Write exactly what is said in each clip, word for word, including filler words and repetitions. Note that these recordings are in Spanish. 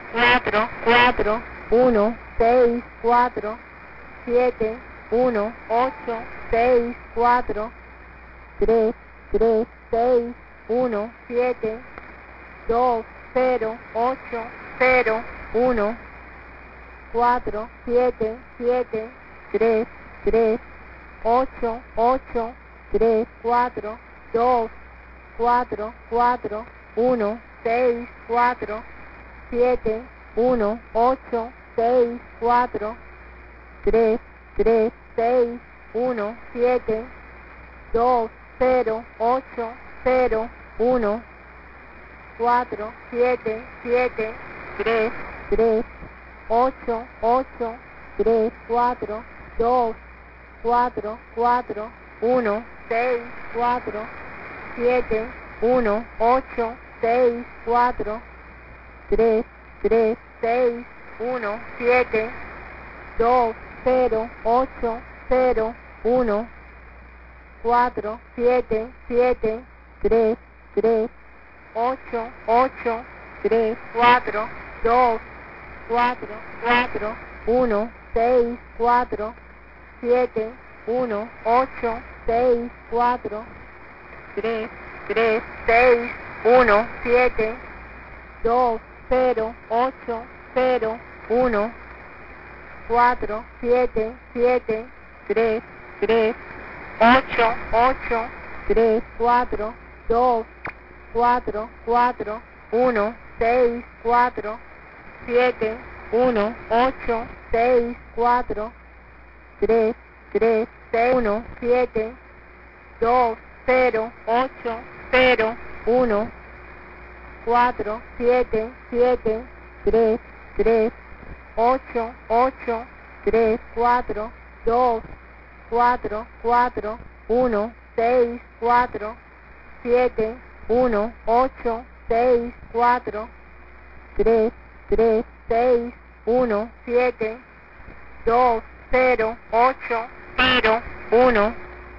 cuatro, cuatro, uno, seis, cuatro, siete, uno, ocho, seis, cuatro, tres, tres, seis, uno, siete, dos, cero, ocho, cero, uno, cuatro, siete, siete, tres, tres, ocho, ocho, tres, cuatro, dos, cuatro, cuatro, uno, seis, cuatro, siete, uno, ocho, seis, cuatro, tres, tres, seis, uno, siete, dos, cero, ocho, cero, uno, cuatro, siete, siete, tres, tres, ocho, ocho, tres, cuatro, dos, cuatro, cuatro, uno, seis, cuatro, siete, uno, ocho, seis, cuatro, tres, tres, seis, uno, siete, dos, cero, ocho, cero, uno, cuatro, siete, siete, tres, tres, ocho, ocho, tres, cuatro, dos, cuatro, cuatro, uno, seis, cuatro, siete, uno, ocho, seis, cuatro, tres, tres, seis, uno, siete, dos, cero, ocho, cero, uno, cuatro, siete, siete, tres, tres, ocho, ocho, tres, cuatro, dos, cuatro, cuatro, uno, seis, cuatro, siete, uno, ocho, seis, cuatro, tres, tres, seis, uno, siete, dos, cero, ocho, cero, uno, cuatro, siete, siete, tres, tres, ocho, ocho, tres, cuatro, dos, cuatro, cuatro, uno, seis, cuatro, siete, uno, ocho, seis, cuatro, tres, tres, seis, uno, siete, dos, cero, ocho, cero, uno,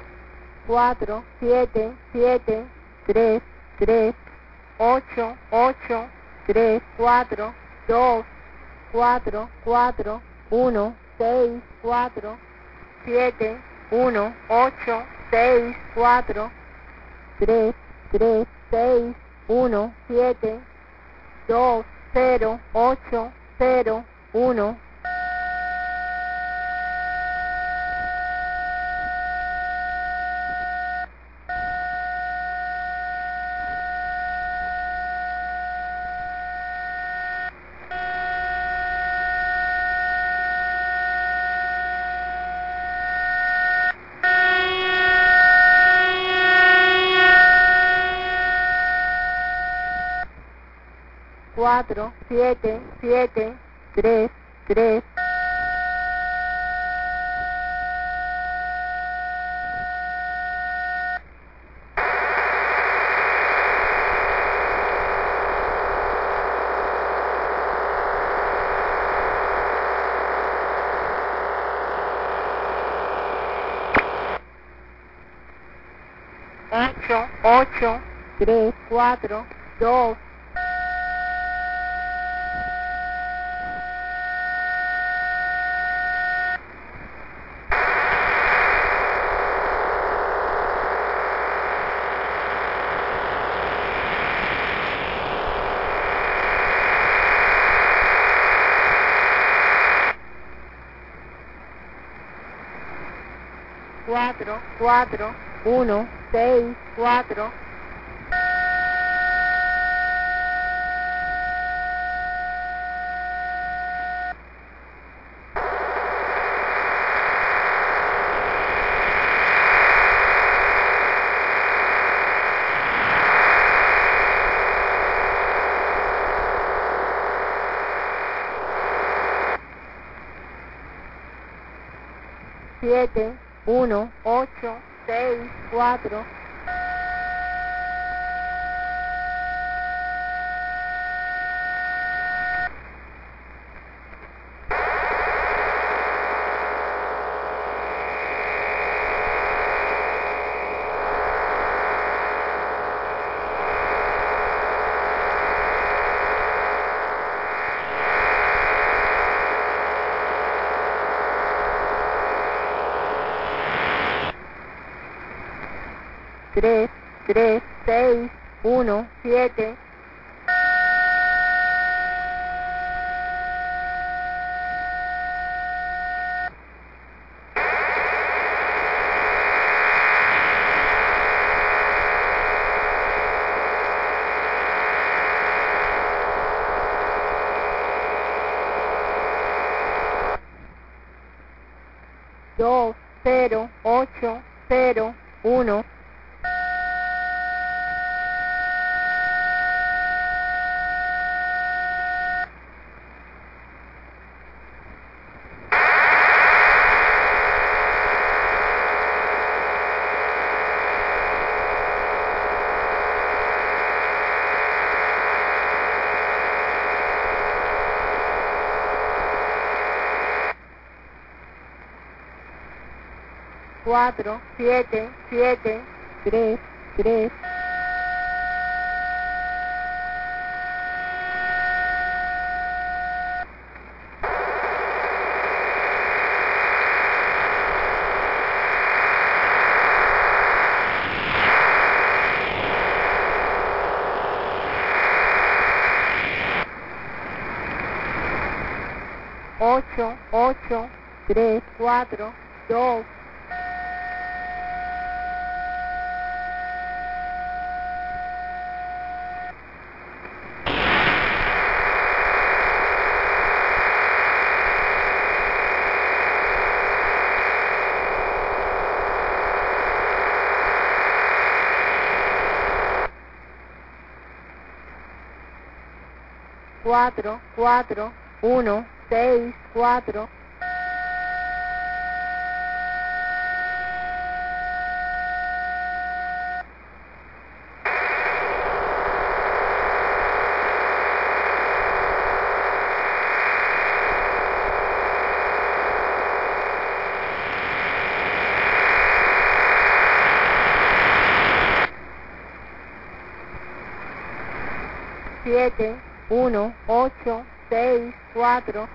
cuatro, siete, siete, tres, tres, ocho, ocho, tres, cuatro, dos, cuatro, cuatro, uno, seis, cuatro, siete, uno, ocho, seis, cuatro, tres, tres, seis, uno, siete, dos, cero, ocho, cero, uno, cuatro, siete, siete, tres, tres, ocho, ocho, tres, cuatro, dos, cuatro, cuatro, uno, seis, cuatro, siete, uno, ocho, seis, cuatro, tres, tres, seis, uno, siete. Dos, cero, ocho, cero, uno. Cuatro, siete, siete, tres, tres. Ocho, ocho, tres, cuatro, dos. Cuatro, cuatro, uno, seis, cuatro. Siete, uno, ocho, seis, cuatro.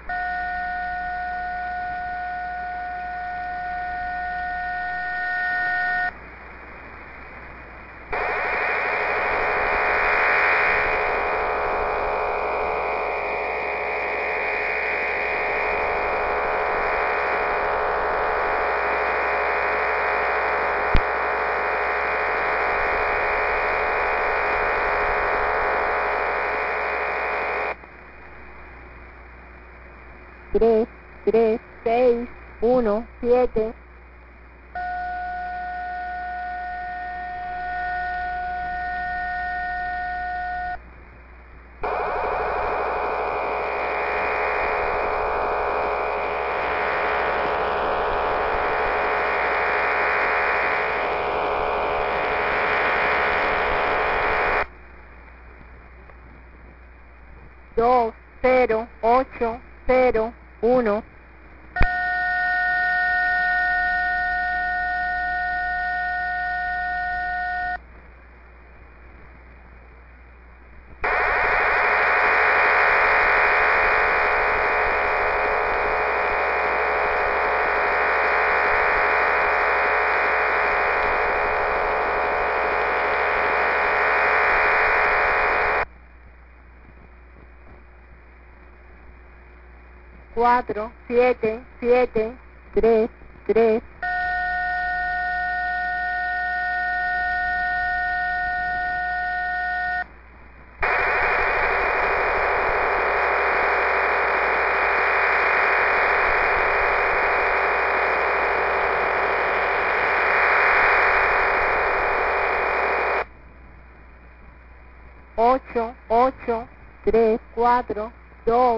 Tres, tres, seis, uno, siete. Dos, cero, ocho, cero, uno. Cuatro, siete, siete, tres, tres. Ocho, ocho, tres, cuatro, dos.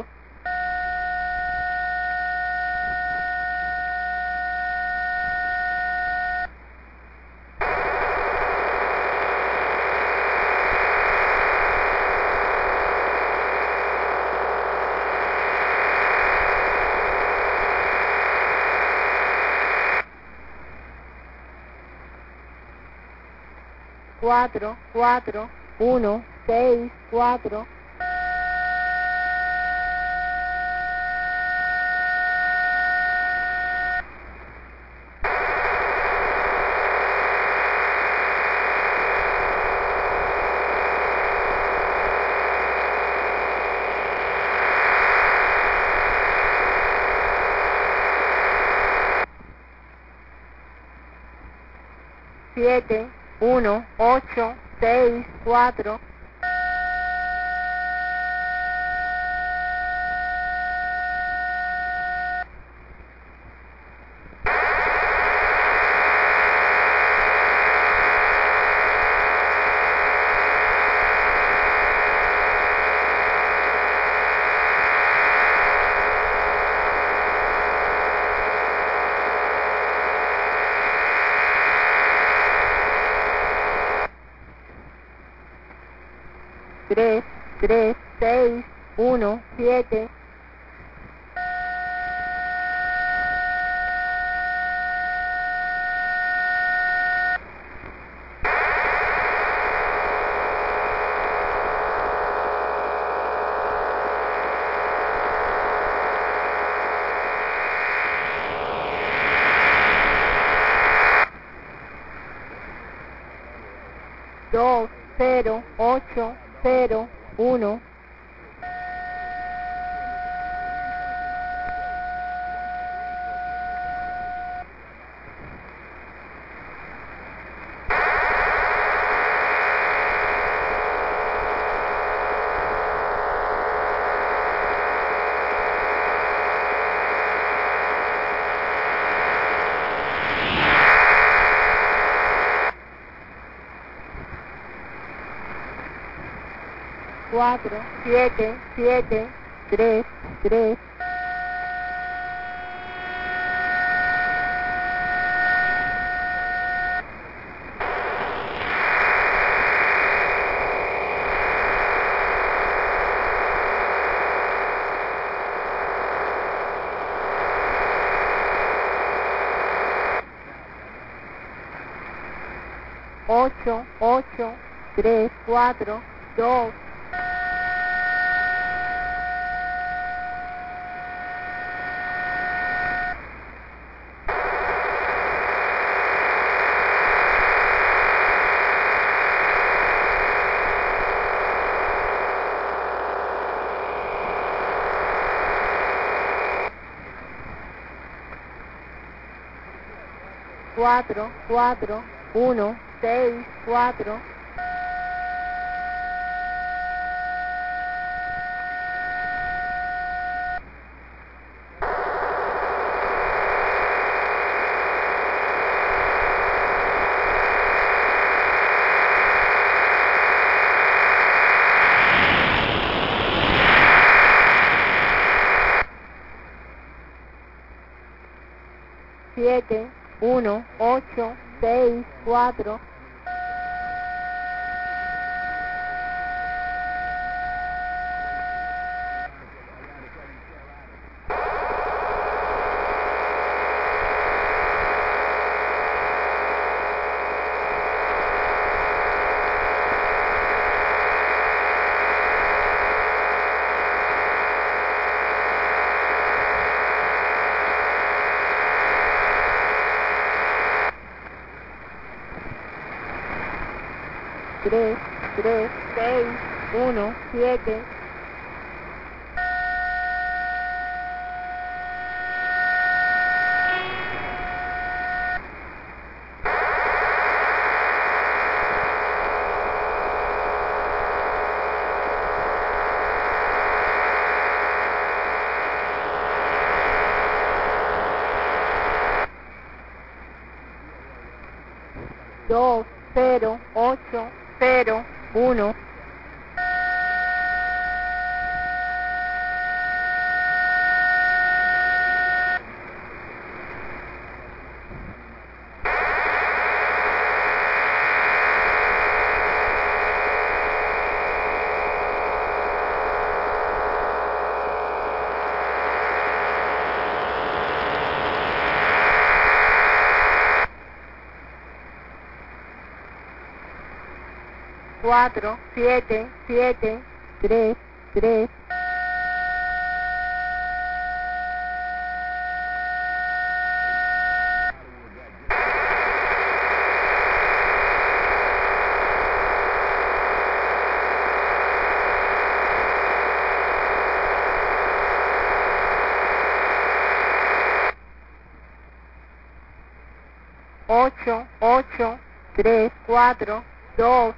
Cuatro, cuatro, uno, seis, cuatro. siete, uno, ocho, seis, cuatro. Tres, tres, seis, uno, siete. Dos, cero, ocho, cero, uno. Cuatro, siete, siete, tres, tres. Ocho, ocho, tres, cuatro, dos. Cuatro, cuatro, uno, seis, cuatro. Siete, uno, ocho, seis, cuatro. Tres, tres, seis, uno, siete. Dos, cero, ocho, cero, uno. Cuatro, siete, siete, tres, tres. Ocho, ocho, tres, cuatro, dos.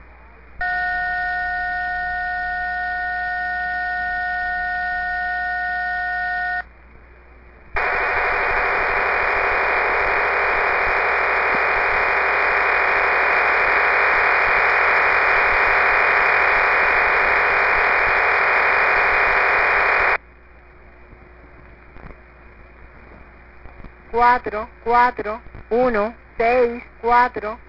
Cuatro, cuatro, uno, seis, cuatro.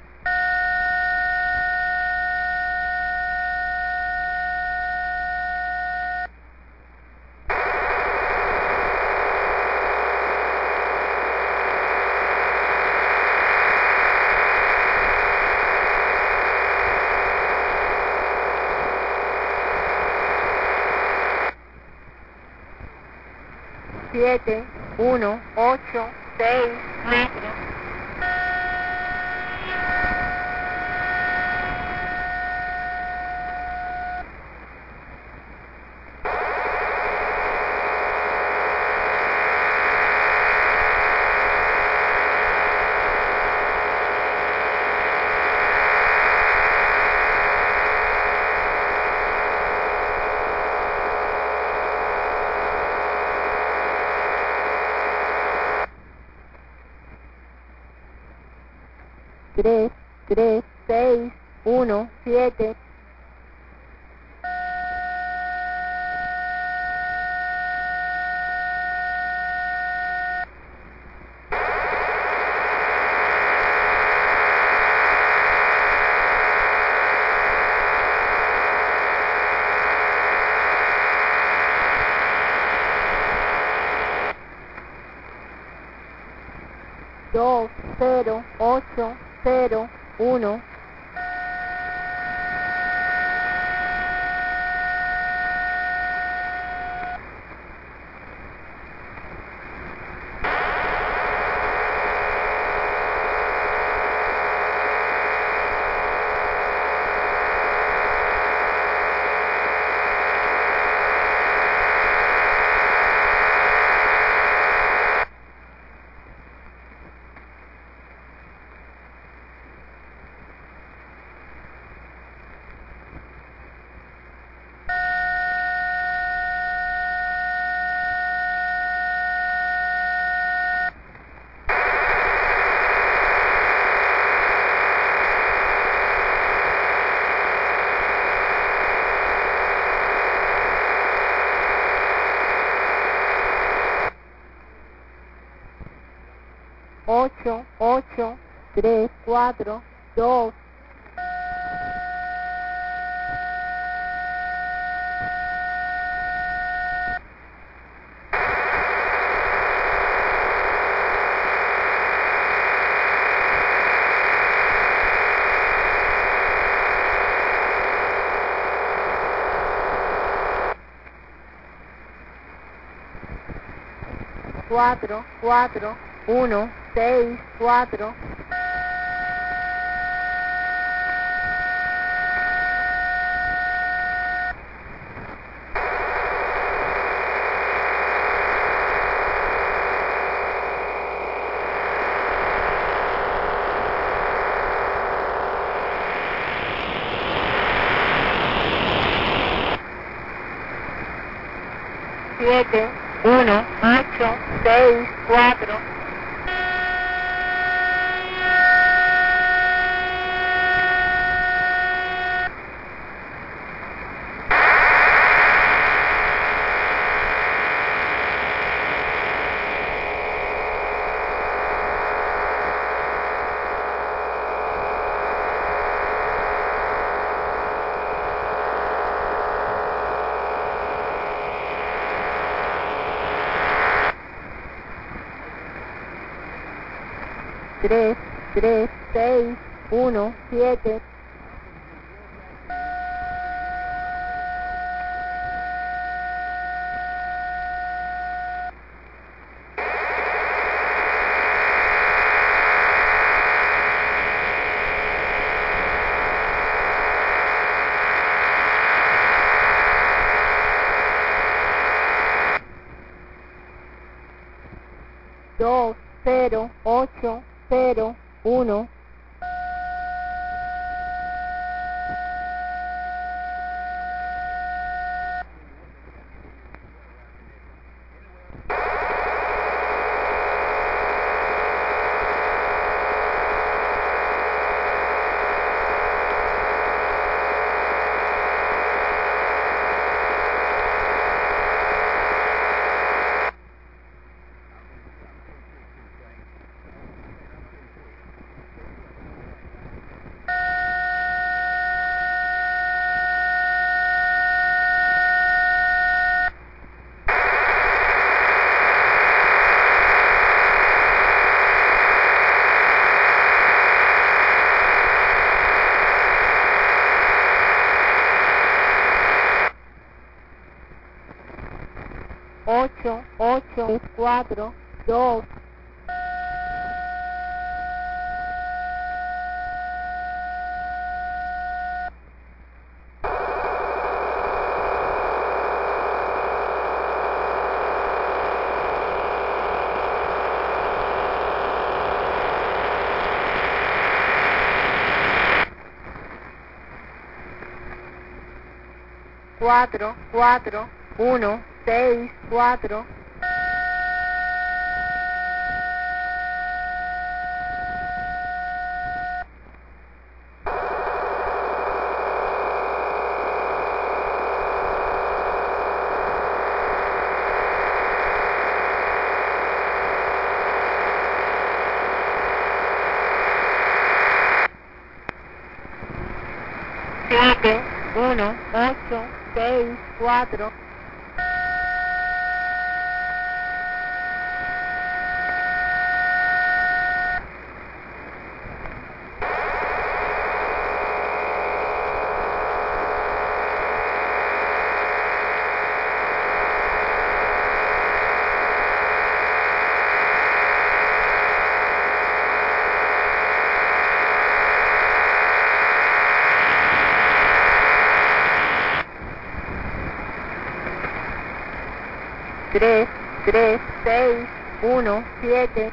Siete, uno, ocho, seis, metros. Tres, tres, seis, uno, siete. Dos, cero, ocho, cero, uno. Ocho, ocho, tres, cuatro, dos. Cuatro, cuatro, uno, seis, cuatro. Siete, uno, ocho, seis, cuatro. Tres, tres, seis, uno, siete. Dos, cero, ocho, cero, uno. ocho, ocho, cuatro, dos. Cuatro, cuatro, uno, seis, cuatro. Siete, uno, ocho, seis, cuatro. Tres, tres, seis, uno, siete.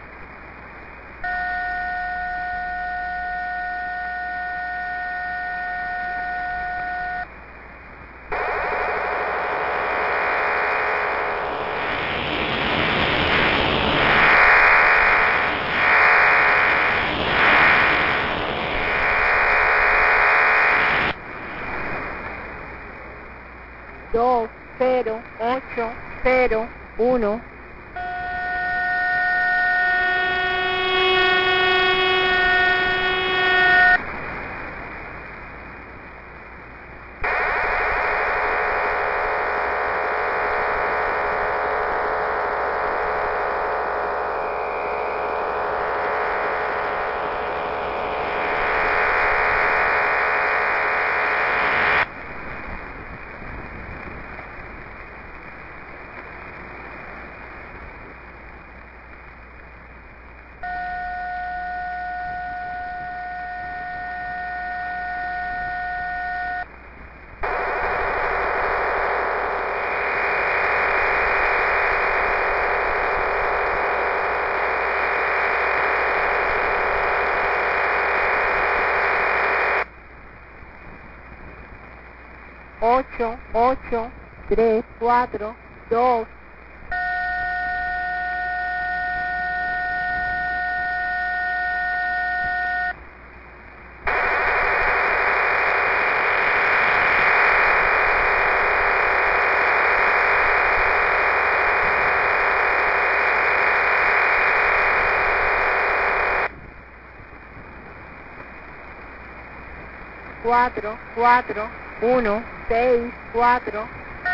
Dos, cero, ocho, cero, uno. Ocho, ocho, tres, cuatro, dos. Cuatro, cuatro, uno, seis, cuatro.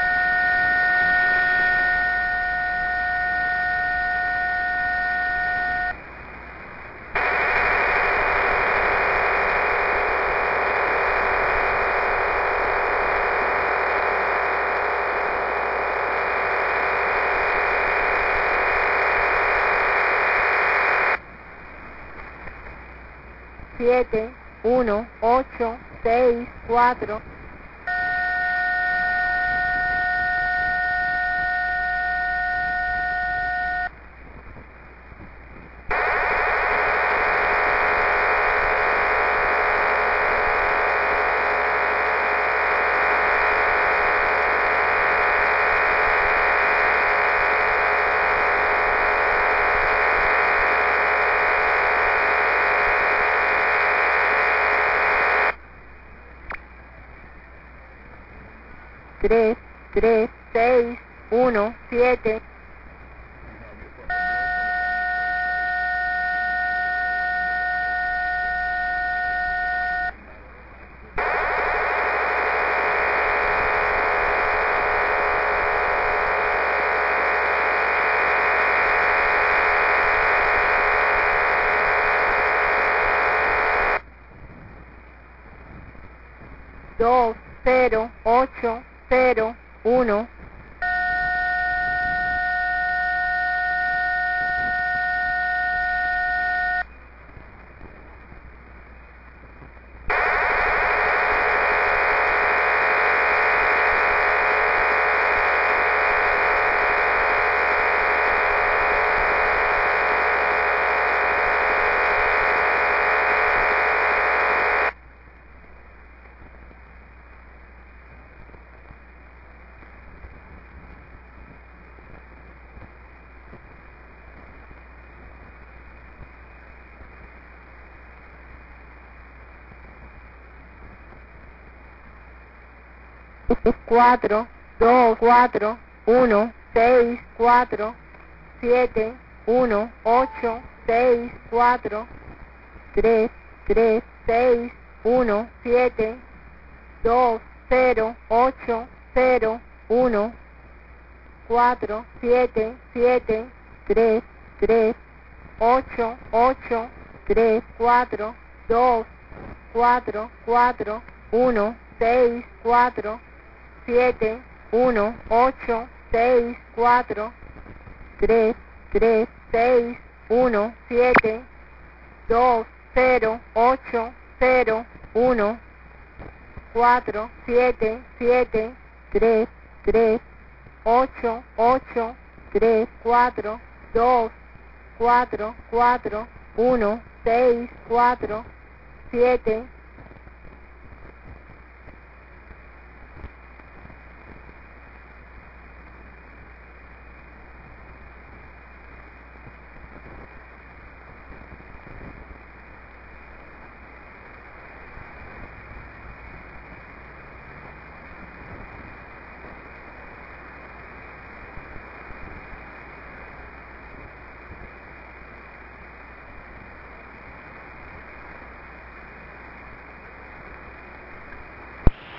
Siete, uno, ocho, seis, cuatro. Tres, tres, seis, uno, siete. Dos, cero, ocho, cero, uno. cuatro, dos, cuatro, uno, seis, cuatro, siete, uno, ocho, seis, cuatro, tres, tres, seis, uno, siete, dos, cero, ocho, cero, uno, cuatro, siete, siete, tres, tres, ocho, ocho, tres, cuatro, dos, cuatro, cuatro, uno, seis, cuatro, siete, uno, ocho, seis, cuatro, tres, tres, seis, uno, siete, dos, cero, ocho, cero, uno, cuatro, siete, siete, tres, tres, ocho, ocho, tres, cuatro, dos, cuatro, cuatro, uno, seis, cuatro, siete,